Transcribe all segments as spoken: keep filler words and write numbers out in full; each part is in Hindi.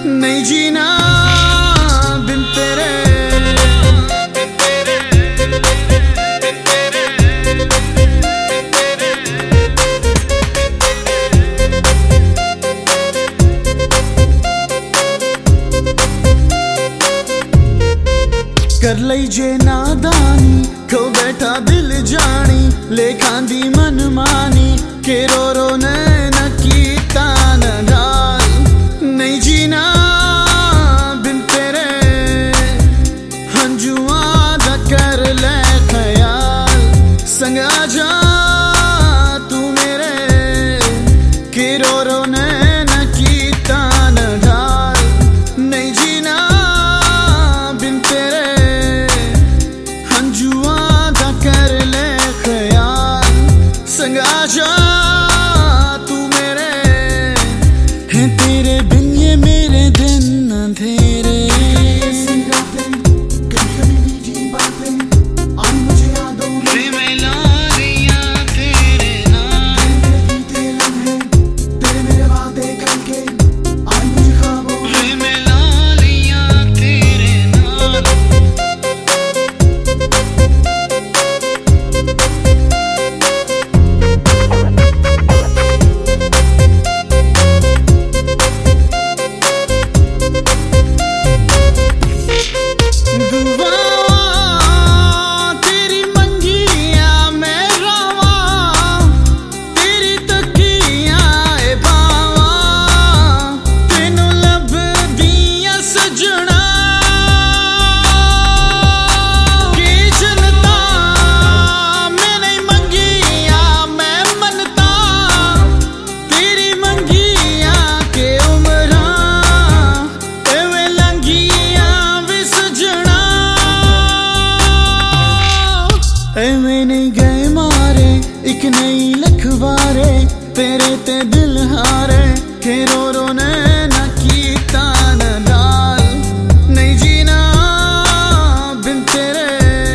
नहीं जीना बिन तेरे। कर लई जे नादानी खो बैठा दिल जानी लेखां दी मनमानी के रो रो नैन कीता न ढाल। नहीं जीना बिन तेरे हंजुआं दा कर ले ख्याल संग आ जा तू मेरे के रो रो नैन कीता न ढाल। नहीं जीना बिन तेरे संग आ जा तू मेरे हैं तेरे बिन ये मेरे दिन अंधेरे। कभी मीठी बातें आई मुझे यादों में मैं ला दिया तेरे नाम। बीते लम्हे तेरे मेरे वादे करके आई मुझे ख्वाबों में मैं ला लिया तेरे नाम। एवें नहीं गए मारे एक नई लखवारे तेरे ते दिल हारे के रो रो नैना कीता न डाल। नहीं जीना बिन तेरे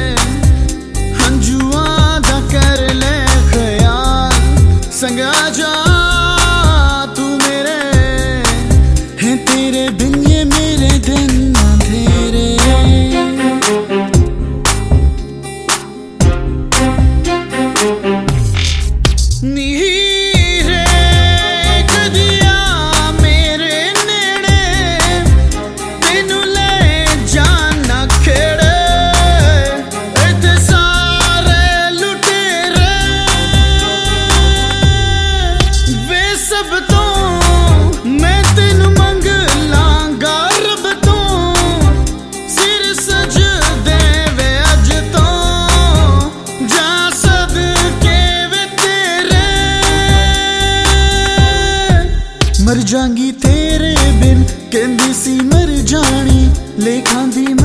हंजुआं दा कर ले ख्याल संग आ जा तू मेरे हैं तेरे बिन ये मेरे दिन अंधेरे। नीरे कदिया मेरे नेड़े तेनू ले जाना खेड़े इत्थे सारे लुटेरे वे सब तो मैं तेनू मंग लांगा रब तो सिर सज दे वे अज तो जा सदके मर जांगी तेरे बिन कहंदी सी मर जानी लेखां दी